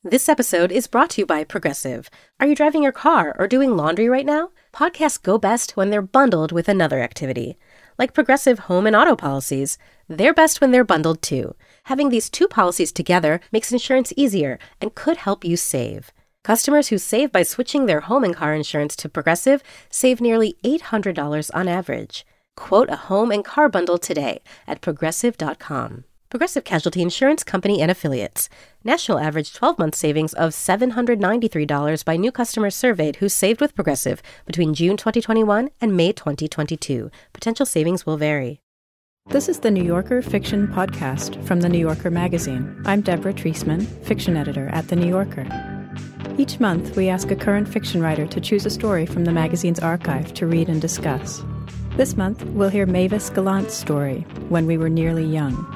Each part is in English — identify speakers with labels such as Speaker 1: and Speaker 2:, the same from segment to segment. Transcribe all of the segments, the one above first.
Speaker 1: This episode is brought to you by Progressive. Are you driving your car or doing laundry right now? Podcasts go best when they're bundled with another activity. Like Progressive home and auto policies, they're best when they're bundled too. Having these two policies together makes insurance easier and could help you save. Customers who save by switching their home and car insurance to Progressive save nearly $800 on average. Quote a home and car bundle today at Progressive.com. Progressive Casualty Insurance Company and Affiliates. National average 12-month savings of $793 by new customers surveyed who saved with Progressive between June 2021 and May 2022. Potential savings will vary.
Speaker 2: This is the New Yorker Fiction Podcast from The New Yorker magazine. I'm Deborah Treisman, fiction editor at The New Yorker. Each month, we ask a current fiction writer to choose a story from the magazine's archive to read and discuss. This month, we'll hear Mavis Gallant's story, When We Were Nearly Young.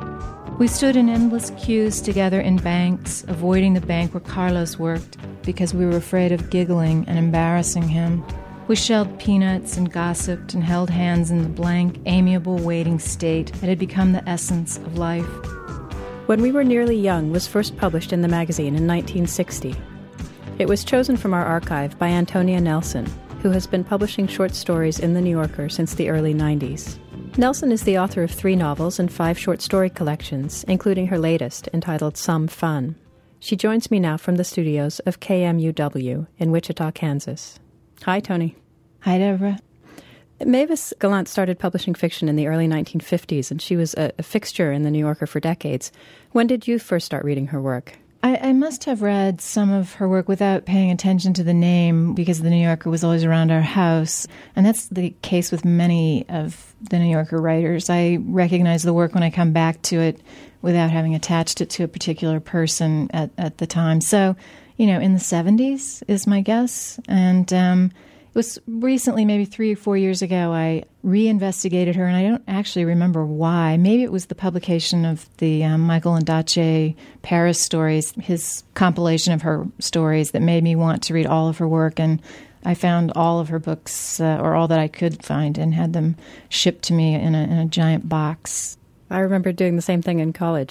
Speaker 3: We stood in endless queues together in banks, avoiding the bank where Carlos worked because we were afraid of giggling and embarrassing him. We shelled peanuts and gossiped and held hands in the blank, amiable waiting state that had become the essence of life.
Speaker 2: When We Were Nearly Young was first published in the magazine in 1960. It was chosen from our archive by Antonia Nelson, who has been publishing short stories in The New Yorker since the early 90s. Nelson is the author of 3 novels and 5 short story collections, including her latest, entitled Some Fun. She joins me now from the studios of KMUW in Wichita, Kansas. Hi, Toni.
Speaker 3: Hi, Deborah.
Speaker 2: Mavis Gallant started publishing fiction in the early 1950s, and she was a fixture in The New Yorker for decades. When did you first start reading her work?
Speaker 3: I must have read some of her work without paying attention to the name because The New Yorker was always around our house. And that's the case with many of the New Yorker writers. I recognize the work when I come back to it without having attached it to a particular person at the time. So, in the 70s is my guess. And it was recently, maybe 3 or 4 years ago, I reinvestigated her, and I don't actually remember why. Maybe it was the publication of the Michael Ondaatje Paris stories, his compilation of her stories, that made me want to read all of her work. And I found all of her books, or all that I could find, and had them shipped to me in a giant box.
Speaker 2: I remember doing the same thing in college.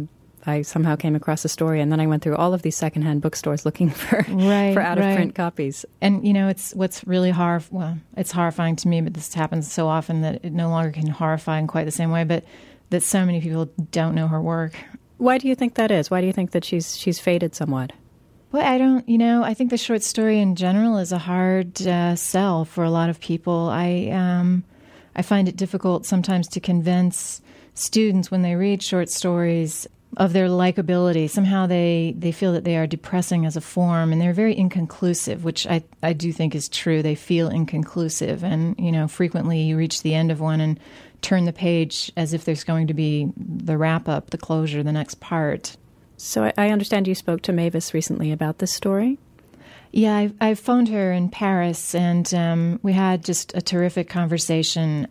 Speaker 2: I somehow came across a story, and then I went through all of these secondhand bookstores looking for out-of-print copies.
Speaker 3: And, it's what's really it's horrifying to me, but this happens so often that it no longer can horrify in quite the same way, but that so many people don't know her work.
Speaker 2: Why do you think that is? Why do you think that she's faded somewhat?
Speaker 3: Well, I think the short story in general is a hard sell for a lot of people. I find it difficult sometimes to convince students when they read short stories of their likability. Somehow they feel that they are depressing as a form, and they're very inconclusive, which I do think is true. They feel inconclusive, and, frequently you reach the end of one and turn the page as if there's going to be the wrap-up, the closure, the next part.
Speaker 2: So I understand you spoke to Mavis recently about this story?
Speaker 3: Yeah, I phoned her in Paris, and we had just a terrific conversation.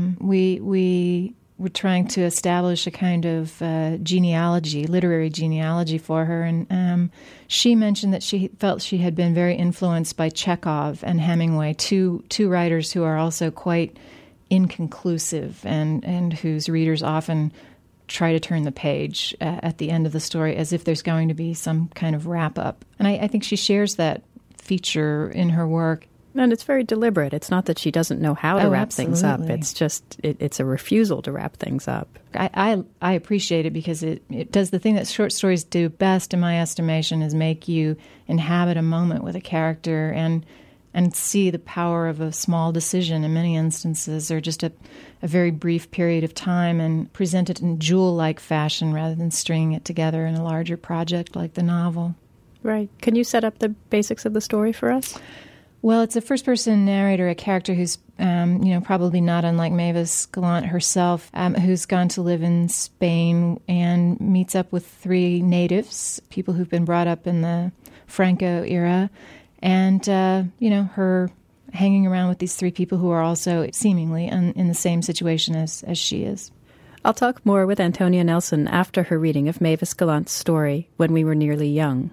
Speaker 3: We were trying to establish a kind of literary genealogy for her. And she mentioned that she felt she had been very influenced by Chekhov and Hemingway, two writers who are also quite inconclusive and whose readers often try to turn the page at the end of the story as if there's going to be some kind of wrap-up. And I think she shares that feature in her work.
Speaker 2: And it's very deliberate. It's not that she doesn't know how to wrap things up. It's just, it's a refusal to wrap things up.
Speaker 3: I appreciate it because it does the thing that short stories do best, in my estimation, is make you inhabit a moment with a character and see the power of a small decision in many instances, or just a very brief period of time, and present it in jewel-like fashion rather than stringing it together in a larger project like the novel.
Speaker 2: Right. Can you set up the basics of the story for us?
Speaker 3: Well, it's a first-person narrator, a character who's, probably not unlike Mavis Gallant herself, who's gone to live in Spain and meets up with 3 natives, people who've been brought up in the Franco era, and, her hanging around with these 3 people who are also seemingly in the same situation as she is.
Speaker 2: I'll talk more with Antonia Nelson after her reading of Mavis Gallant's story, When We Were Nearly Young.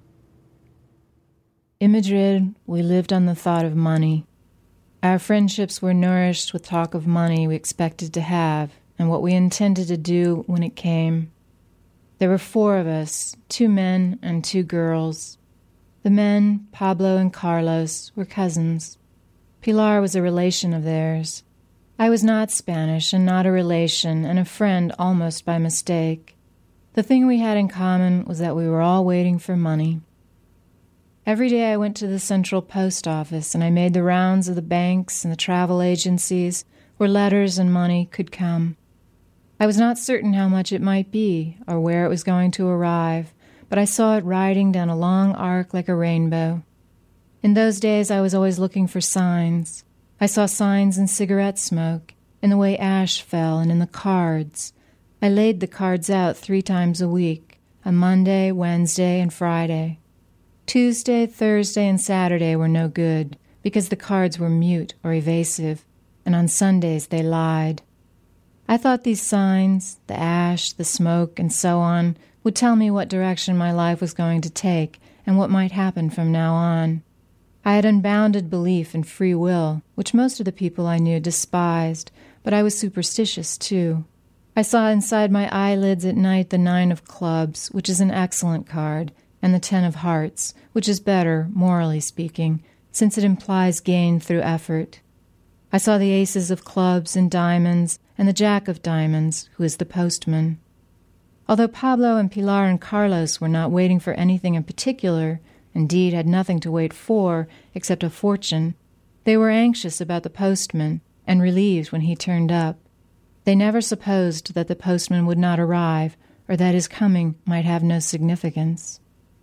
Speaker 3: In Madrid, we lived on the thought of money. Our friendships were nourished with talk of money we expected to have and what we intended to do when it came. There were 4 of us, 2 men and 2 girls. The men, Pablo and Carlos, were cousins. Pilar was a relation of theirs. I was not Spanish and not a relation and a friend almost by mistake. The thing we had in common was that we were all waiting for money. Every day I went to the central post office and I made the rounds of the banks and the travel agencies where letters and money could come. I was not certain how much it might be or where it was going to arrive, but I saw it riding down a long arc like a rainbow. In those days I was always looking for signs. I saw signs in cigarette smoke, in the way ash fell, and in the cards. I laid the cards out 3 times a week, on Monday, Wednesday, and Friday. Tuesday, Thursday, and Saturday were no good, because the cards were mute or evasive, and on Sundays they lied. I thought these signs, the ash, the smoke, and so on, would tell me what direction my life was going to take and what might happen from now on. I had unbounded belief in free will, which most of the people I knew despised, but I was superstitious too. I saw inside my eyelids at night the 9 of clubs, which is an excellent card, and the 10 of hearts, which is better, morally speaking, since it implies gain through effort. I saw the aces of clubs and diamonds, and the jack of diamonds, who is the postman. Although Pablo and Pilar and Carlos were not waiting for anything in particular, indeed had nothing to wait for except a fortune, they were anxious about the postman and relieved when he turned up. They never supposed that the postman would not arrive or that his coming might have no significance.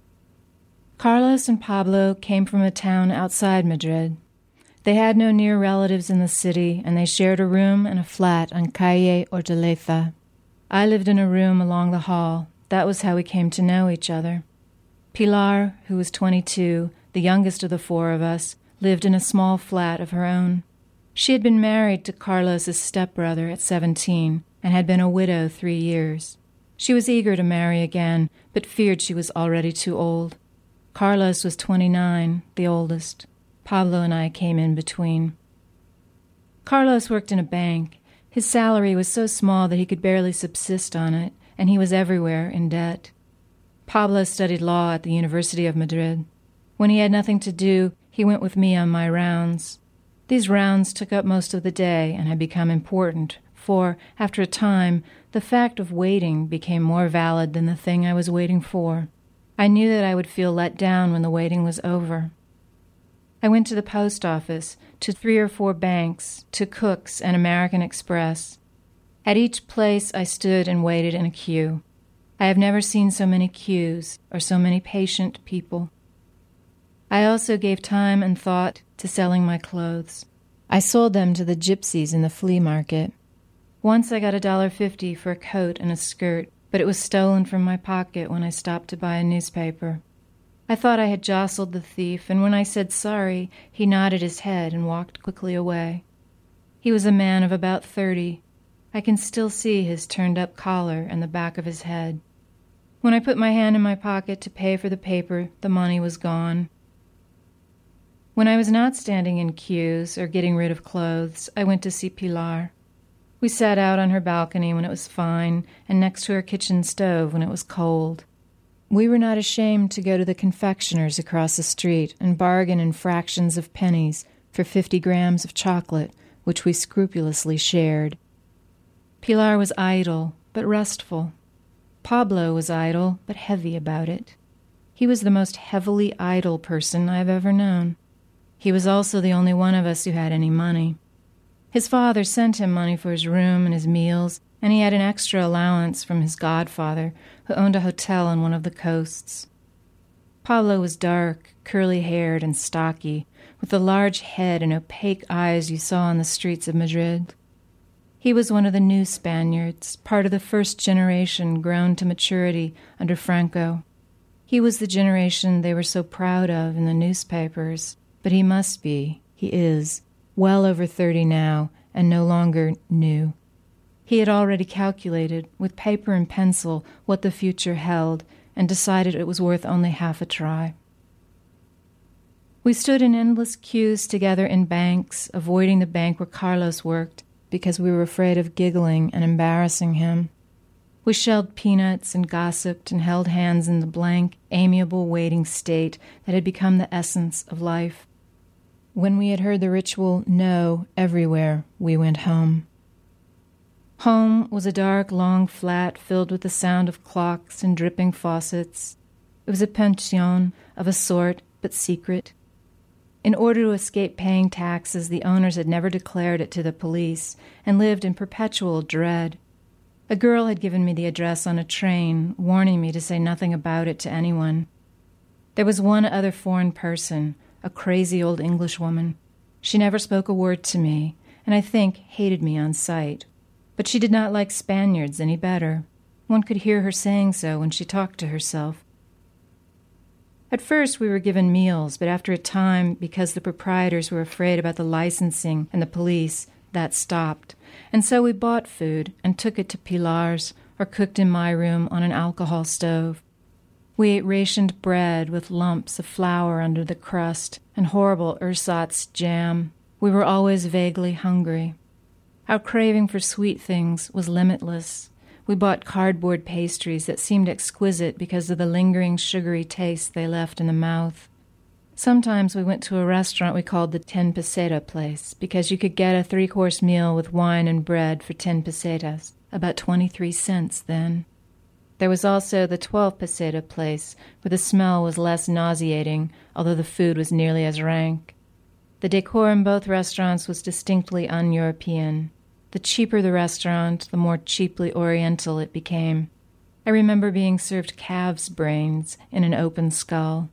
Speaker 3: Carlos and Pablo came from a town outside Madrid. They had no near relatives in the city, and they shared a room and a flat on Calle Hortaleza. I lived in a room along the hall. That was how we came to know each other. Pilar, who was 22, the youngest of the 4 of us, lived in a small flat of her own. She had been married to Carlos's stepbrother at 17 and had been a widow 3 years. She was eager to marry again, but feared she was already too old. Carlos was 29, the oldest. Pablo and I came in between. Carlos worked in a bank. His salary was so small that he could barely subsist on it, and he was everywhere in debt. Pablo studied law at the University of Madrid. When he had nothing to do, he went with me on my rounds. These rounds took up most of the day and had become important, for, after a time, the fact of waiting became more valid than the thing I was waiting for. I knew that I would feel let down when the waiting was over. I went to the post office, to 3 or 4 banks, to Cook's and American Express. At each place I stood and waited in a queue. I have never seen so many queues or so many patient people. I also gave time and thought to selling my clothes. I sold them to the gypsies in the flea market. Once I got $1.50 for a coat and a skirt, but it was stolen from my pocket when I stopped to buy a newspaper. I thought I had jostled the thief, and when I said sorry, he nodded his head and walked quickly away. He was a man of about 30. I can still see his turned-up collar and the back of his head. When I put my hand in my pocket to pay for the paper, the money was gone. When I was not standing in queues or getting rid of clothes, I went to see Pilar. We sat out on her balcony when it was fine and next to her kitchen stove when it was cold. We were not ashamed to go to the confectioner's across the street and bargain in fractions of pennies for 50 grams of chocolate, which we scrupulously shared. Pilar was idle, but restful. Pablo was idle, but heavy about it. He was the most heavily idle person I have ever known. He was also the only one of us who had any money. His father sent him money for his room and his meals, and he had an extra allowance from his godfather, who owned a hotel on one of the coasts. Pablo was dark, curly-haired, and stocky, with the large head and opaque eyes you saw on the streets of Madrid. He was one of the new Spaniards, part of the first generation grown to maturity under Franco. He was the generation they were so proud of in the newspapers, but he must be, he is, well over 30 now, and no longer new. He had already calculated, with paper and pencil, what the future held, and decided it was worth only half a try. We stood in endless queues together in banks, avoiding the bank where Carlos worked, because we were afraid of giggling and embarrassing him. We shelled peanuts and gossiped and held hands in the blank, amiable waiting state that had become the essence of life. When we had heard the ritual "no" everywhere, we went home. Home was a dark, long flat filled with the sound of clocks and dripping faucets. It was a pension of a sort, but secret. In order to escape paying taxes, the owners had never declared it to the police and lived in perpetual dread. A girl had given me the address on a train, warning me to say nothing about it to anyone. There was one other foreign person, a crazy old Englishwoman. She never spoke a word to me, and I think hated me on sight. But she did not like Spaniards any better. One could hear her saying so when she talked to herself. At first we were given meals, but after a time, because the proprietors were afraid about the licensing and the police, that stopped. And so we bought food and took it to Pilar's or cooked in my room on an alcohol stove. We ate rationed bread with lumps of flour under the crust and horrible ersatz jam. We were always vaguely hungry. Our craving for sweet things was limitless. We bought cardboard pastries that seemed exquisite because of the lingering sugary taste they left in the mouth. Sometimes we went to a restaurant we called the 10 peseta place because you could get a 3-course meal with wine and bread for 10 pesetas, about 23 cents then. There was also the 12 peseta place where the smell was less nauseating, although the food was nearly as rank. The decor in both restaurants was distinctly un-European. The cheaper the restaurant, the more cheaply oriental it became. I remember being served calves' brains in an open skull.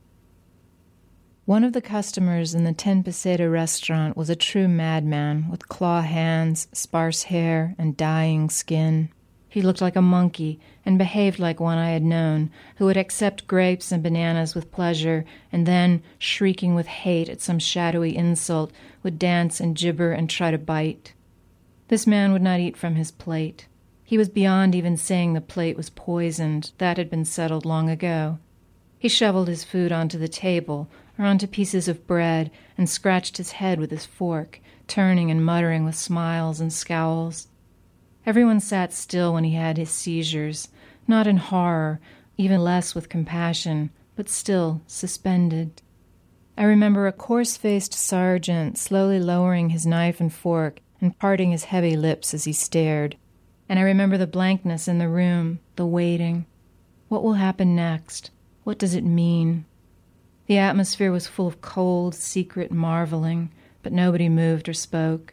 Speaker 3: One of the customers in the 10 peseta restaurant was a true madman with claw hands, sparse hair, and dying skin. He looked like a monkey and behaved like one I had known, who would accept grapes and bananas with pleasure and then, shrieking with hate at some shadowy insult, would dance and gibber and try to bite. This man would not eat from his plate. He was beyond even saying the plate was poisoned. That had been settled long ago. He shoveled his food onto the table or onto pieces of bread and scratched his head with his fork, turning and muttering with smiles and scowls. Everyone sat still when he had his seizures, not in horror, even less with compassion, but still suspended. I remember a coarse-faced sergeant slowly lowering his knife and fork and parting his heavy lips as he stared. And I remember the blankness in the room, the waiting. What will happen next? What does it mean? The atmosphere was full of cold, secret marveling, but nobody moved or spoke.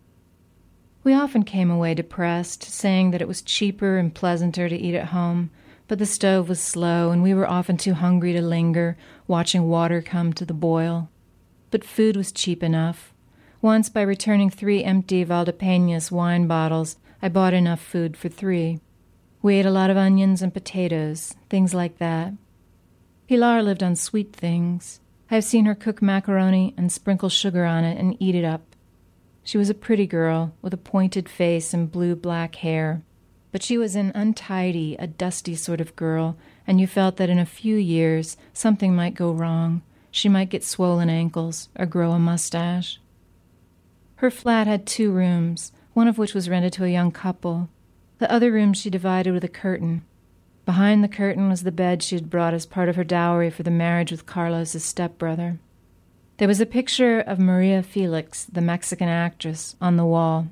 Speaker 3: We often came away depressed, saying that it was cheaper and pleasanter to eat at home, but the stove was slow and we were often too hungry to linger, watching water come to the boil. But food was cheap enough. Once, by returning 3 empty Valdepeñas wine bottles, I bought enough food for 3. We ate a lot of onions and potatoes, things like that. Pilar lived on sweet things. I have seen her cook macaroni and sprinkle sugar on it and eat it up. She was a pretty girl with a pointed face and blue-black hair. But she was an untidy, a dusty sort of girl, and you felt that in a few years something might go wrong. She might get swollen ankles or grow a mustache. Her flat had 2 rooms, one of which was rented to a young couple. The other room she divided with a curtain. Behind the curtain was the bed she had brought as part of her dowry for the marriage with Carlos's stepbrother. There was a picture of Maria Felix, the Mexican actress, on the wall.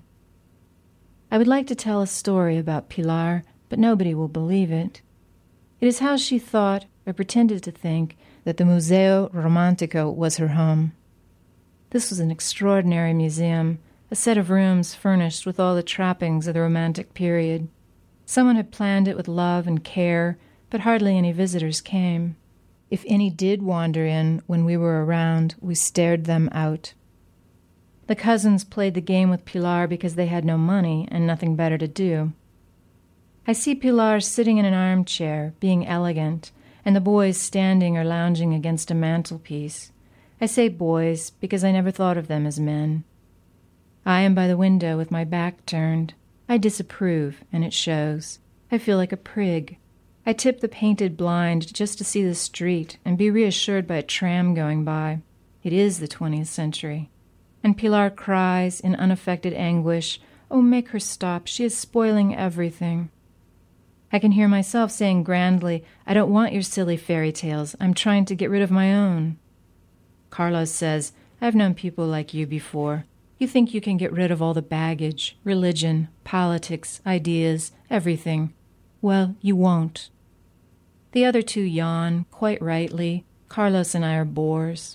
Speaker 3: I would like to tell a story about Pilar, but nobody will believe it. It is how she thought, or pretended to think, that the Museo Romantico was her home. This was an extraordinary museum, a set of rooms furnished with all the trappings of the Romantic period. Someone had planned it with love and care, but hardly any visitors came. If any did wander in when we were around, we stared them out. The cousins played the game with Pilar because they had no money and nothing better to do. I see Pilar sitting in an armchair, being elegant, and the boys standing or lounging against a mantelpiece. I say boys because I never thought of them as men. I am by the window with my back turned. I disapprove, and it shows. I feel like a prig. I tip the painted blind just to see the street and be reassured by a tram going by. It is the 20th century. And Pilar cries in unaffected anguish, "Oh, make her stop. She is spoiling everything." I can hear myself saying grandly, "I don't want your silly fairy tales. I'm trying to get rid of my own." Carlos says, "I've known people like you before. You think you can get rid of all the baggage, religion, politics, ideas, everything. Well, you won't." The other two yawn, quite rightly. Carlos and I are bores.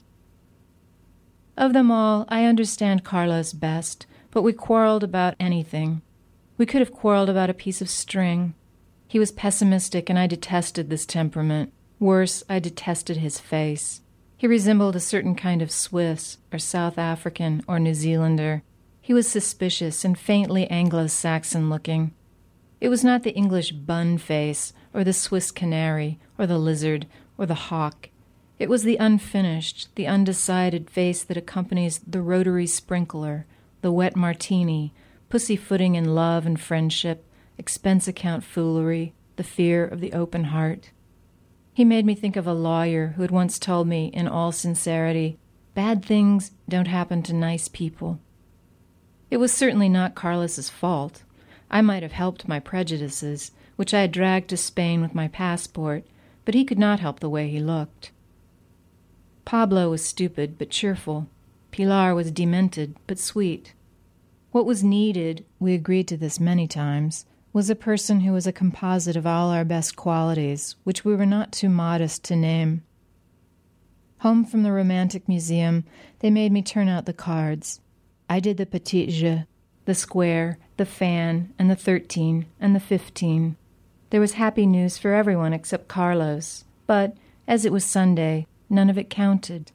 Speaker 3: Of them all, I understand Carlos best, but we quarreled about anything. We could have quarreled about a piece of string. He was pessimistic, and I detested this temperament. Worse, I detested his face. He resembled a certain kind of Swiss, or South African, or New Zealander. He was suspicious and faintly Anglo-Saxon looking. It was not the English bun face, or the Swiss canary, or the lizard, or the hawk. It was the unfinished, the undecided face that accompanies the rotary sprinkler, the wet martini, pussyfooting in love and friendship, expense account foolery, the fear of the open heart. He made me think of a lawyer who had once told me, in all sincerity, "Bad things don't happen to nice people." It was certainly not Carlos's fault. I might have helped my prejudices, which I had dragged to Spain with my passport, but he could not help the way he looked. Pablo was stupid but cheerful. Pilar was demented but sweet. What was needed, we agreed to this many times, was a person who was a composite of all our best qualities, which we were not too modest to name. Home from the Romantic Museum, they made me turn out the cards. I did the petit jeu, the square, the fan, and the 13, and the 15. There was happy news for everyone except Carlos, but, as it was Sunday, none of it counted.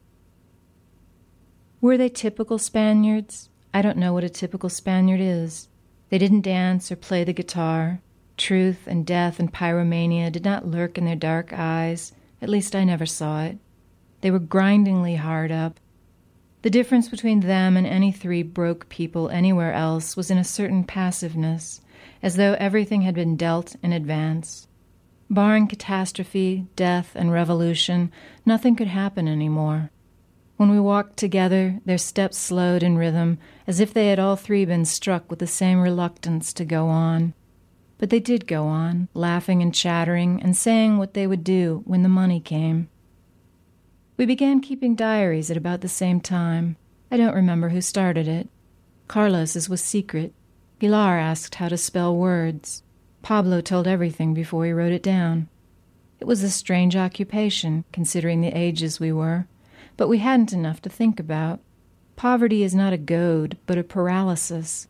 Speaker 3: Were they typical Spaniards? I don't know what a typical Spaniard is. They didn't dance or play the guitar. Truth and death and pyromania did not lurk in their dark eyes. At least I never saw it. They were grindingly hard up. The difference between them and any three broke people anywhere else was in a certain passiveness, as though everything had been dealt in advance. Barring catastrophe, death, and revolution, nothing could happen anymore. When we walked together, their steps slowed in rhythm, as if they had all three been struck with the same reluctance to go on. But they did go on, laughing and chattering, and saying what they would do when the money came. We began keeping diaries at about the same time. I don't remember who started it. Carlos's was secret. Pilar asked how to spell words. Pablo told everything before he wrote it down. It was a strange occupation, considering the ages we were. But we hadn't enough to think about. Poverty is not a goad, but a paralysis.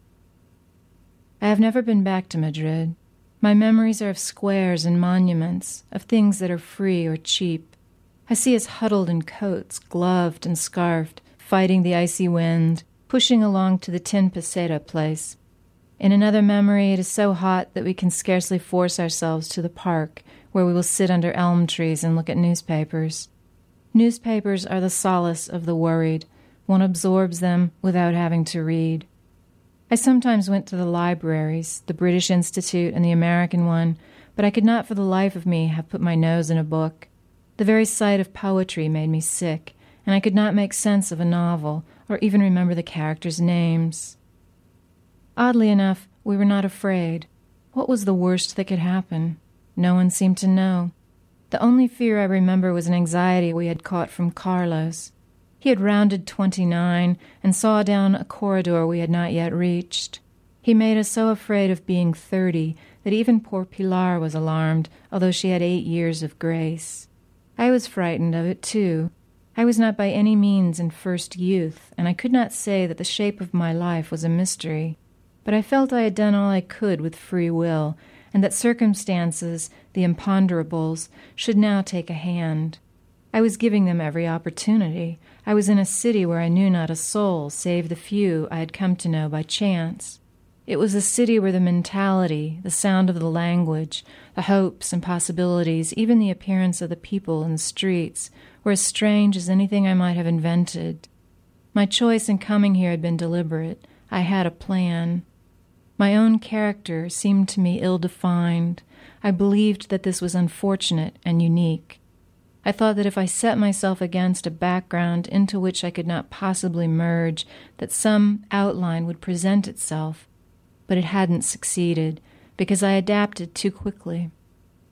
Speaker 3: I have never been back to Madrid. My memories are of squares and monuments, of things that are free or cheap. I see us huddled in coats, gloved and scarfed, fighting the icy wind, pushing along to the tin peseta place. In another memory, it is so hot that we can scarcely force ourselves to the park, where we will sit under elm trees and look at newspapers. Newspapers are the solace of the worried. One absorbs them without having to read. I sometimes went to the libraries, the British Institute and the American one, but I could not for the life of me have put my nose in a book. The very sight of poetry made me sick, and I could not make sense of a novel, or even remember the characters' names. Oddly enough, we were not afraid. What was the worst that could happen? No one seemed to know. The only fear I remember was an anxiety we had caught from Carlos. He had rounded 29 and saw down a corridor we had not yet reached. He made us so afraid of being 30 that even poor Pilar was alarmed, although she had 8 years of grace. I was frightened of it, too. I was not by any means in first youth, and I could not say that the shape of my life was a mystery. But I felt I had done all I could with free will, and that circumstances, the imponderables, should now take a hand. I was giving them every opportunity. I was in a city where I knew not a soul, save the few I had come to know by chance. It was a city where the mentality, the sound of the language, the hopes and possibilities, even the appearance of the people in the streets, were as strange as anything I might have invented. My choice in coming here had been deliberate. I had a plan. My own character seemed to me ill-defined. I believed that this was unfortunate and unique. I thought that if I set myself against a background into which I could not possibly merge, that some outline would present itself. But it hadn't succeeded, because I adapted too quickly.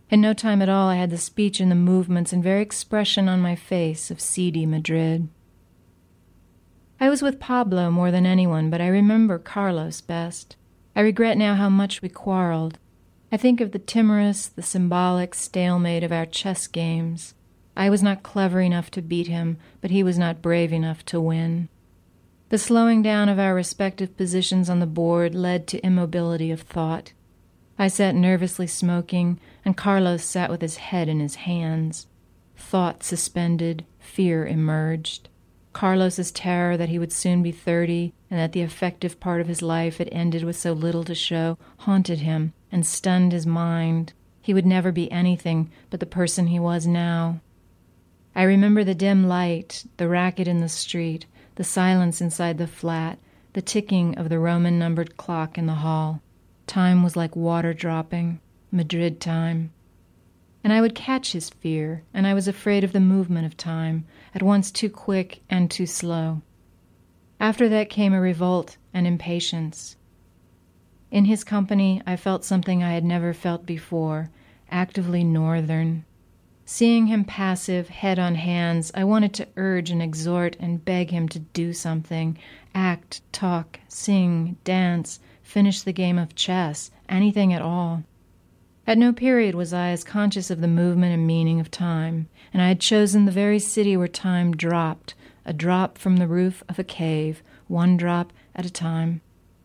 Speaker 3: In no time at all, I had the speech and the movements and very expression on my face of seedy Madrid. I was with Pablo more than anyone, but I remember Carlos best. I regret now how much we quarreled. I think of the timorous, the symbolic stalemate of our chess games. I was not clever enough to beat him, but he was not brave enough to win. The slowing down of our respective positions on the board led to immobility of thought. I sat nervously smoking, and Carlos sat with his head in his hands. Thought suspended, fear emerged. Carlos's terror that he would soon be 30 and that the effective part of his life had ended with so little to show haunted him and stunned his mind. He would never be anything but the person he was now. I remember the dim light, the racket in the street, the silence inside the flat, the ticking of the Roman-numbered clock in the hall. Time was like water dropping, Madrid time. And I would catch his fear, and I was afraid of the movement of time, at once too quick and too slow. After that came a revolt and impatience. In his company, I felt something I had never felt before, actively northern. Seeing him passive, head on hands, I wanted to urge and exhort and beg him to do something, act, talk, sing, dance, finish the game of chess, anything at all. At no period was I as conscious of the movement and meaning of time, and I had chosen the very city where time dropped, a drop from the roof of a cave, one drop at a time.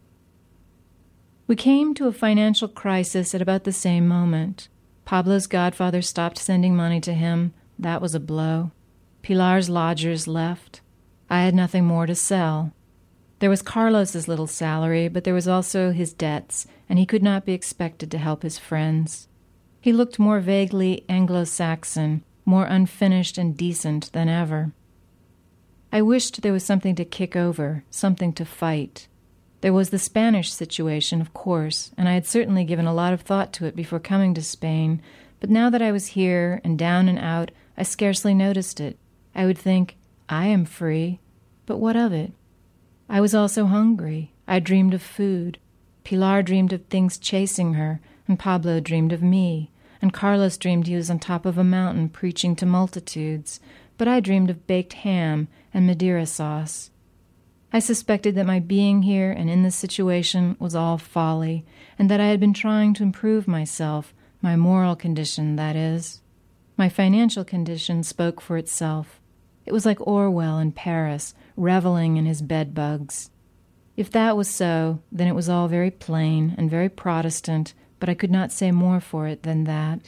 Speaker 3: We came to a financial crisis at about the same moment. Pablo's godfather stopped sending money to him. That was a blow. Pilar's lodgers left. I had nothing more to sell. There was Carlos's little salary, but there was also his debts, and he could not be expected to help his friends. He looked more vaguely Anglo-Saxon, more unfinished and decent than ever. I wished there was something to kick over, something to fight. There was the Spanish situation, of course, and I had certainly given a lot of thought to it before coming to Spain, but now that I was here and down and out, I scarcely noticed it. I would think, I am free, but what of it? I was also hungry. I dreamed of food. Pilar dreamed of things chasing her, and Pablo dreamed of me, and Carlos dreamed he was on top of a mountain preaching to multitudes, but I dreamed of baked ham and Madeira sauce. I suspected that my being here and in this situation was all folly, and that I had been trying to improve myself, my moral condition, that is. My financial condition spoke for itself. It was like Orwell in Paris, reveling in his bedbugs. If that was so, then it was all very plain and very Protestant, but I could not say more for it than that.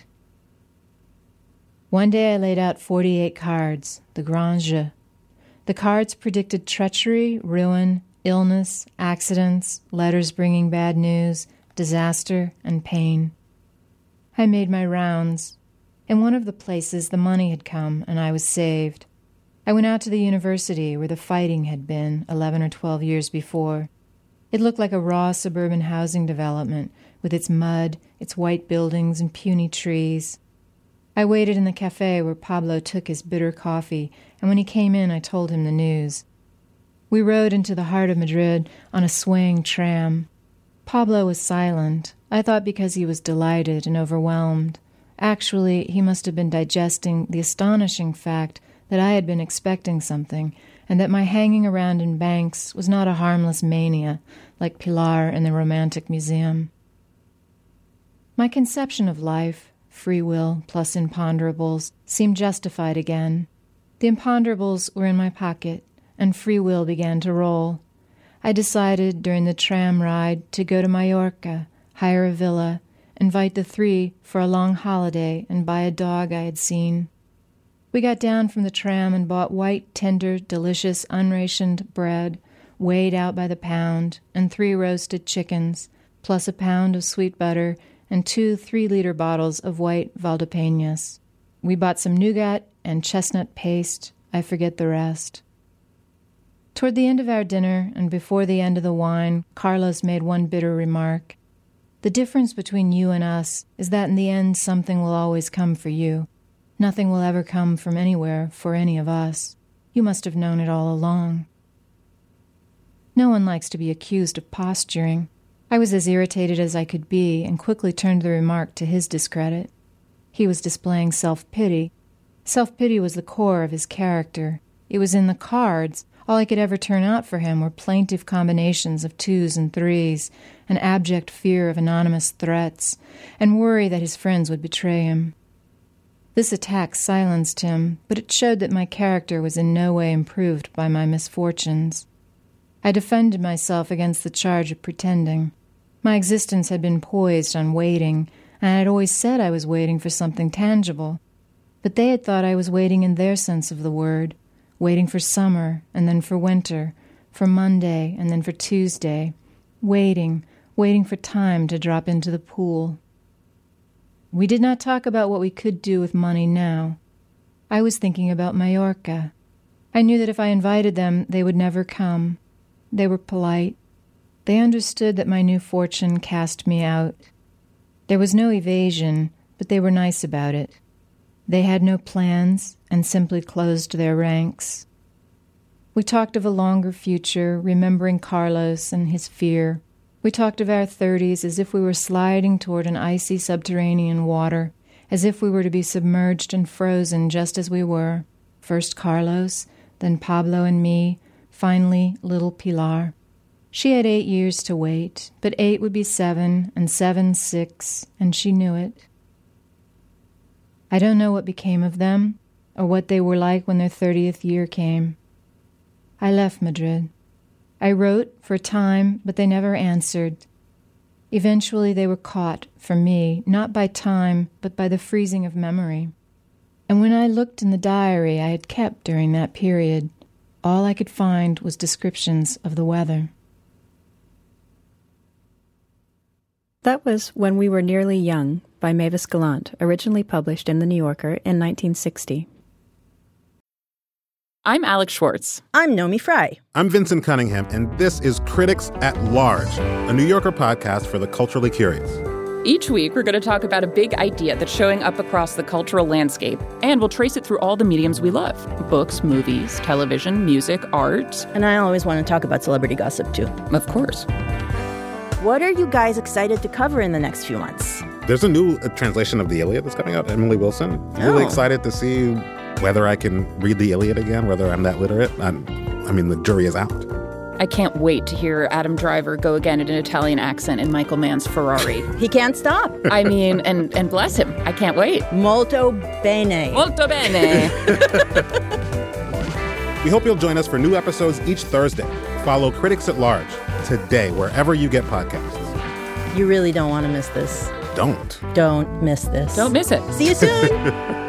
Speaker 3: One day I laid out 48 cards, the grand jeu. The cards predicted treachery, ruin, illness, accidents, letters bringing bad news, disaster, and pain. I made my rounds. In one of the places the money had come, and I was saved. I went out to the university where the fighting had been 11 or 12 years before. It looked like a raw suburban housing development, with its mud, its white buildings, and puny trees. I waited in the cafe where Pablo took his bitter coffee, and when he came in I told him the news. We rode into the heart of Madrid on a swaying tram. Pablo was silent, I thought because he was delighted and overwhelmed. Actually, he must have been digesting the astonishing fact that I had been expecting something, and that my hanging around in banks was not a harmless mania, like Pilar in the Romantic Museum. My conception of life, free will plus imponderables, seemed justified again. The imponderables were in my pocket, and free will began to roll. I decided during the tram ride to go to Mallorca, hire a villa, invite the three for a long holiday, and buy a dog I had seen. We got down from the tram and bought white, tender, delicious, unrationed bread, weighed out by the pound, and 3 roasted chickens, plus a pound of sweet butter and 2 3-liter bottles of white Valdepeñas. We bought some nougat and chestnut paste. I forget the rest. Toward the end of our dinner, and before the end of the wine, Carlos made one bitter remark. The difference between you and us is that in the end something will always come for you. Nothing will ever come from anywhere for any of us. You must have known it all along. No one likes to be accused of posturing. I was as irritated as I could be, and quickly turned the remark to his discredit. He was displaying self-pity. Self-pity was the core of his character. It was in the cards. All I could ever turn out for him were plaintive combinations of 2s and 3s, an abject fear of anonymous threats, and worry that his friends would betray him. This attack silenced him, but it showed that my character was in no way improved by my misfortunes. I defended myself against the charge of pretending. My existence had been poised on waiting, and I had always said I was waiting for something tangible. But they had thought I was waiting in their sense of the word, waiting for summer, and then for winter, for Monday, and then for Tuesday, waiting for time to drop into the pool. We did not talk about what we could do with money now. I was thinking about Majorca. I knew that if I invited them, they would never come. They were polite. They understood that my new fortune cast me out. There was no evasion, but they were nice about it. They had no plans and simply closed their ranks. We talked of a longer future, remembering Carlos and his fear. We talked of our 30s as if we were sliding toward an icy subterranean water, as if we were to be submerged and frozen just as we were. First Carlos, then Pablo and me, finally little Pilar. She had 8 years to wait, but 8 would be 7, and 7 6, and she knew it. I don't know what became of them, or what they were like when their 30th year came. I left Madrid. I wrote for a time, but they never answered. Eventually they were caught, for me, not by time, but by the freezing of memory. And when I looked in the diary I had kept during that period, all I could find was descriptions of the weather.
Speaker 2: That was When We Were Nearly Young by Mavis Gallant, originally published in The New Yorker in 1960.
Speaker 4: I'm Alex Schwartz.
Speaker 5: I'm Nomi Fry.
Speaker 6: I'm Vincent Cunningham, and this is Critics at Large, a New Yorker podcast for the culturally curious.
Speaker 4: Each week, we're going to talk about a big idea that's showing up across the cultural landscape, and we'll trace it through all the mediums we love: books, movies, television, music, art.
Speaker 5: And I always want to talk about celebrity gossip, too.
Speaker 4: Of course.
Speaker 5: What are you guys excited to cover in the next few months?
Speaker 6: There's a new translation of the Iliad that's coming out, Emily Wilson. I'm really excited to see whether I can read the Iliad again, whether I'm that literate. I mean, the jury is out.
Speaker 4: I can't wait to hear Adam Driver go again in an Italian accent in Michael Mann's Ferrari.
Speaker 5: He can't stop.
Speaker 4: I mean, and bless him. I can't wait.
Speaker 5: Molto bene.
Speaker 4: Molto bene.
Speaker 6: We hope you'll join us for new episodes each Thursday. Follow Critics at Large today, wherever you get podcasts.
Speaker 5: You really don't want to miss this.
Speaker 6: Don't
Speaker 5: miss this.
Speaker 4: Don't miss it.
Speaker 5: See you soon.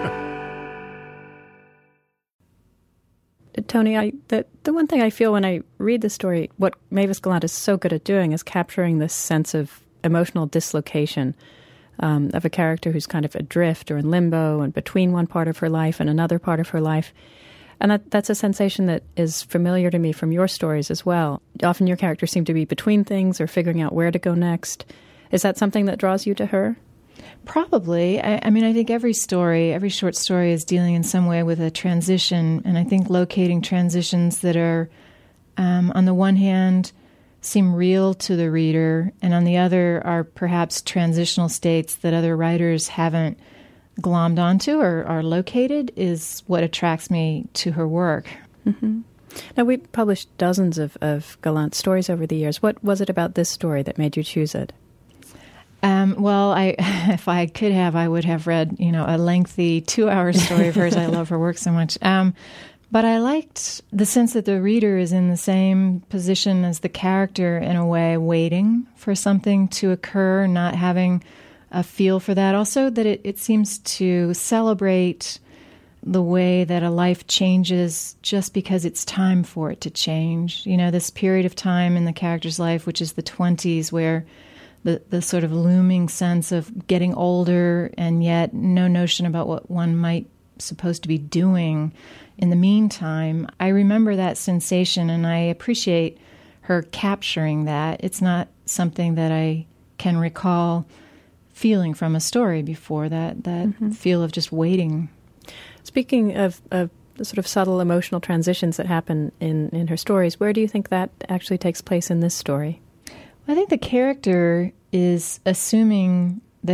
Speaker 2: Tony, the one thing I feel when I read the story, what Mavis Gallant is so good at doing is capturing this sense of emotional dislocation of a character who's kind of adrift or in limbo and between one part of her life and another part of her life. And that's a sensation that is familiar to me from your stories as well. Often your characters seem to be between things or figuring out where to go next. Is that something that draws you to her?
Speaker 3: Probably. I mean, I think every short story is dealing in some way with a transition, and I think locating transitions that are, on the one hand, seem real to the reader, and on the other are perhaps transitional states that other writers haven't glommed onto or are located, is what attracts me to her work.
Speaker 2: Mm-hmm. Now, we published dozens of Gallant stories over the years. What was it about this story that made you choose it?
Speaker 3: Well, if I could have, I would have read, a lengthy 2-hour story of hers. I love her work so much. But I liked the sense that the reader is in the same position as the character in a way, waiting for something to occur, not having a feel for that. Also, that it seems to celebrate the way that a life changes just because it's time for it to change. This period of time in the character's life, which is the 20s, where the sort of looming sense of getting older and yet no notion about what one might supposed to be doing in the meantime. I remember that sensation, and I appreciate her capturing that. It's not something that I can recall feeling from a story before, that mm-hmm. feel of just waiting.
Speaker 2: Speaking of the sort of subtle emotional transitions that happen in her stories, where do you think that actually takes place in this story?
Speaker 3: I think the character is assuming that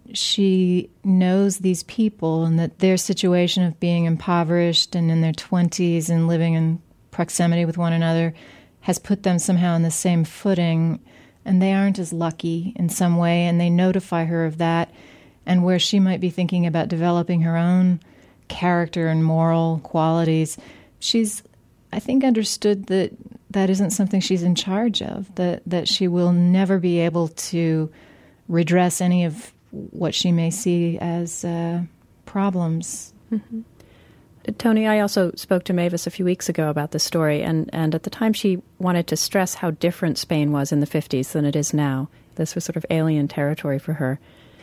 Speaker 3: she knows these people and that their situation of being impoverished and in their 20s and living in proximity with one another has put them somehow on the same footing, and they aren't as lucky in some way, and they notify her of that, and where she might be thinking about developing her own character and moral qualities, she's, I think, understood that that isn't something she's in charge of, that she will never be able to redress any of what she may see as problems.
Speaker 2: Mm-hmm. Tony, I also spoke to Mavis a few weeks ago about this story, and at the time she wanted to stress how different Spain was in the 50s than it is now. This was sort of alien territory for her.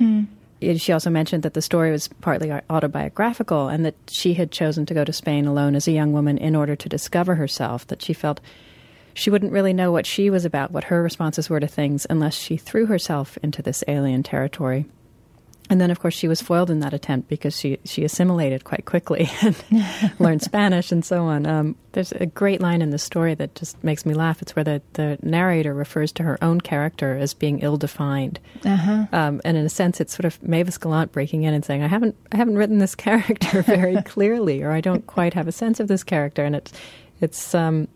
Speaker 2: She also mentioned that the story was partly autobiographical and that she had chosen to go to Spain alone as a young woman in order to discover herself, that she felt she wouldn't really know what she was about, what her responses were to things, unless she threw herself into this alien territory. And then, of course, she was foiled in that attempt because she assimilated quite quickly and learned Spanish and so on. There's a great line in the story that just makes me laugh. It's where the narrator refers to her own character as being ill-defined. And in a sense, it's sort of Mavis Gallant breaking in and saying, I haven't written this character very clearly, or I don't quite have a sense of this character. And it's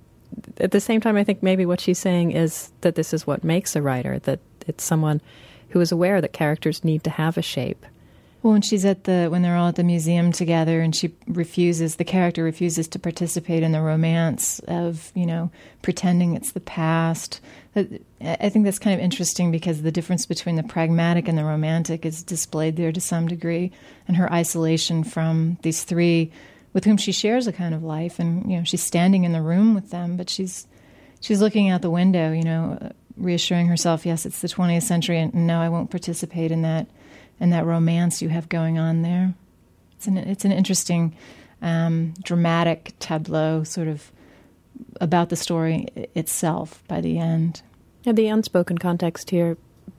Speaker 2: at the same time, I think maybe what she's saying is that this is what makes a writer, that it's someone who is aware that characters need to have a shape.
Speaker 3: Well, when they're all at the museum together, and the character refuses to participate in the romance of, pretending it's the past. I think that's kind of interesting because the difference between the pragmatic and the romantic is displayed there to some degree, and her isolation from these three with whom she shares a kind of life, and, she's standing in the room with them, but she's looking out the window, reassuring herself, yes, it's the 20th century, and no, I won't participate in that romance you have going on there. It's an interesting, dramatic tableau, sort of about the story itself by the end.
Speaker 2: Yeah, the unspoken context here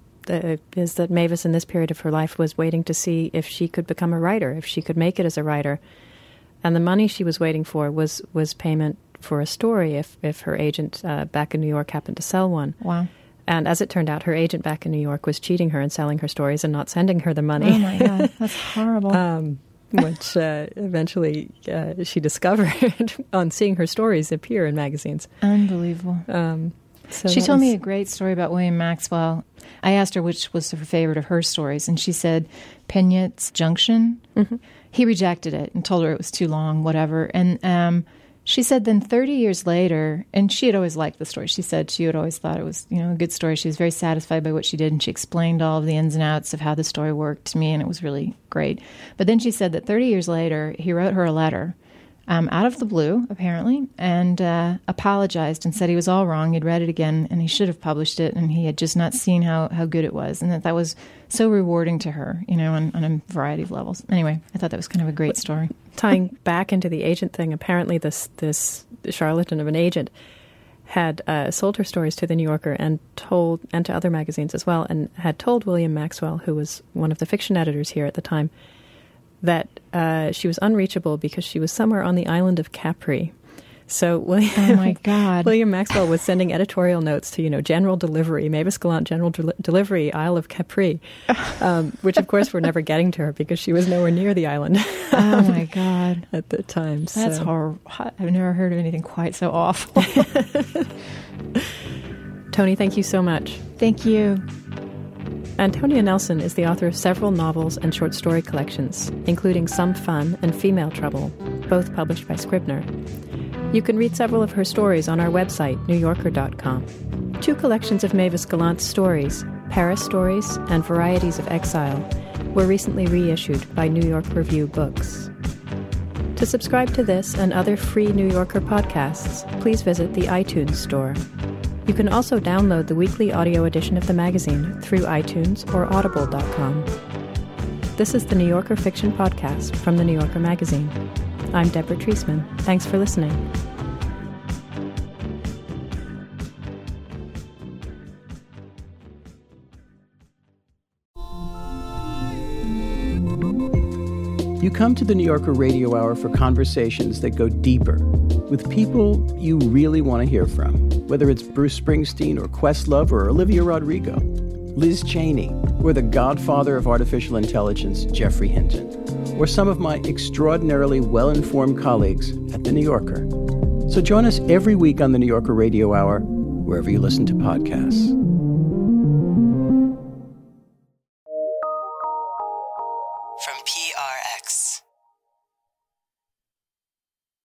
Speaker 2: is that Mavis, in this period of her life, was waiting to see if she could become a writer, if she could make it as a writer, and the money she was waiting for was payment for a story if her agent back in New York happened to sell one.
Speaker 3: Wow.
Speaker 2: And as it turned out, her agent back in New York was cheating her and selling her stories and not sending her the money.
Speaker 3: Oh, my God. That's horrible.
Speaker 2: Which eventually she discovered on seeing her stories appear in magazines.
Speaker 3: Unbelievable. She told me a great story about William Maxwell. I asked her which was her favorite of her stories, and she said Peña's Junction. Mm-hmm. He rejected it and told her it was too long, whatever. And she said then 30 years later, and she had always liked the story. She said she had always thought it was, a good story. She was very satisfied by what she did, and she explained all of the ins and outs of how the story worked to me, and it was really great. But then she said that 30 years later, he wrote her a letter out of the blue, apparently, and apologized and said he was all wrong. He'd read it again, and he should have published it, and he had just not seen how good it was, and that was so rewarding to her, on a variety of levels. Anyway, I thought that was kind of a great story.
Speaker 2: Tying back into the agent thing, apparently this charlatan of an agent had sold her stories to the New Yorker and to other magazines as well, and had told William Maxwell, who was one of the fiction editors here at the time, that she was unreachable because she was somewhere on the island of Capri. So
Speaker 3: oh my God.
Speaker 2: William Maxwell was sending editorial notes to, General Delivery, Mavis Gallant General Delivery, Isle of Capri, which of course were never getting to her because she was nowhere near the island.
Speaker 3: Oh my God.
Speaker 2: At the time.
Speaker 3: That's horrible. I've never heard of anything quite so awful.
Speaker 2: Toni, thank you so much.
Speaker 3: Thank you.
Speaker 2: Antonia Nelson is the author of several novels and short story collections, including Some Fun and Female Trouble, both published by Scribner. You can read several of her stories on our website, newyorker.com. 2 collections of Mavis Gallant's stories, Paris Stories and Varieties of Exile, were recently reissued by New York Review Books. To subscribe to this and other free New Yorker podcasts, please visit the iTunes Store. You can also download the weekly audio edition of the magazine through iTunes or audible.com. This is the New Yorker Fiction Podcast from the New Yorker magazine. I'm Deborah Treisman. Thanks for listening.
Speaker 7: You come to the New Yorker Radio Hour for conversations that go deeper with people you really want to hear from, whether it's Bruce Springsteen or Questlove or Olivia Rodrigo, Liz Cheney, or the godfather of artificial intelligence, Geoffrey Hinton, or some of my extraordinarily well-informed colleagues at The New Yorker. So join us every week on The New Yorker Radio Hour, wherever you listen to podcasts.
Speaker 8: From PRX.